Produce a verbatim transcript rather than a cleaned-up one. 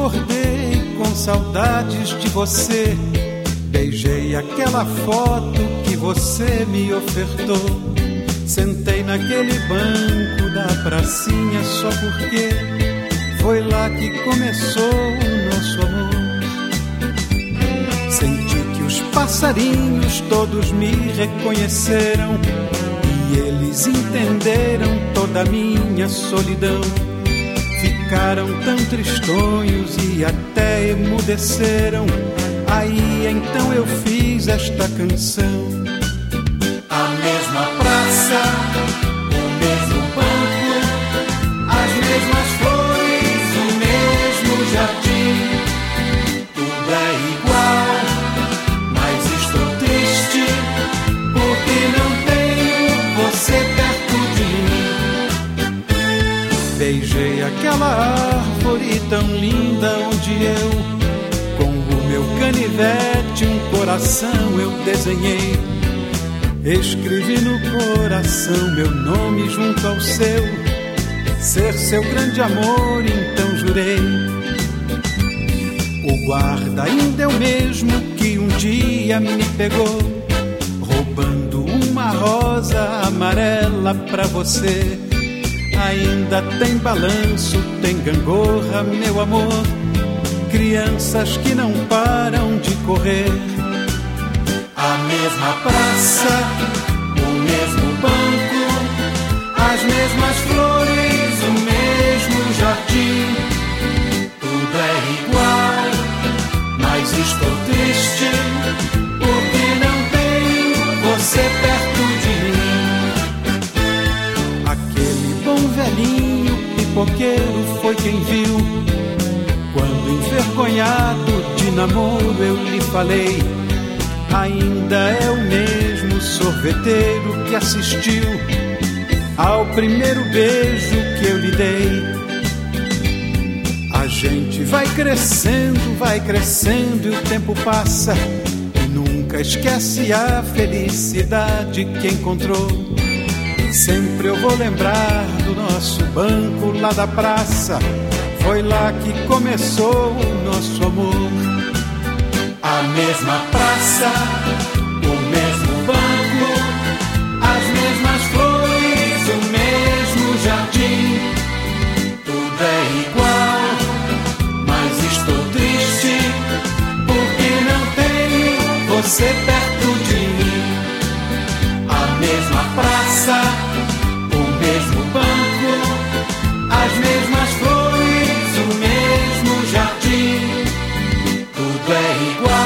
acordei com saudades de você. Beijei aquela foto que você me ofertou. Sentei naquele banco da pracinha só porque foi lá que começou o nosso amor. Senti que os passarinhos todos me reconheceram e eles entenderam toda a minha solidão. Ficaram tão tristonhos e até emudeceram. Aí então eu fiz esta canção. A mesma praça, o mesmo banco, as mesmas flores, o mesmo jardim. Tudo é igual, mas estou triste porque não tenho você perto de mim. Beijei aquela árvore tão linda onde eu, com o meu canivete, um coração eu desenhei. Escrevi no coração meu nome junto ao seu, ser seu grande amor, então jurei. O guarda ainda é o mesmo que um dia me pegou, roubando uma rosa amarela pra você. Ainda tem balanço, tem gangorra, meu amor, crianças que não param de correr. A mesma praça, o mesmo banco, as mesmas flores, o mesmo jardim. Tudo é igual, mas estou triste porque não tenho você perto de mim. Aquele bom velhinho pipoqueiro foi quem viu, quando envergonhado de namoro eu lhe falei. Ainda é o mesmo sorveteiro que assistiu ao primeiro beijo que eu lhe dei. A gente vai crescendo, vai crescendo e o tempo passa e nunca esquece a felicidade que encontrou. Sempre eu vou lembrar do nosso banco lá da praça, foi lá que começou o nosso amor. A mesma praça, o mesmo banco, as mesmas flores, o mesmo jardim. Tudo é igual, mas estou triste porque não tenho você perto de mim. A mesma praça, o mesmo banco, as mesmas flores, o mesmo jardim. Tudo é igual,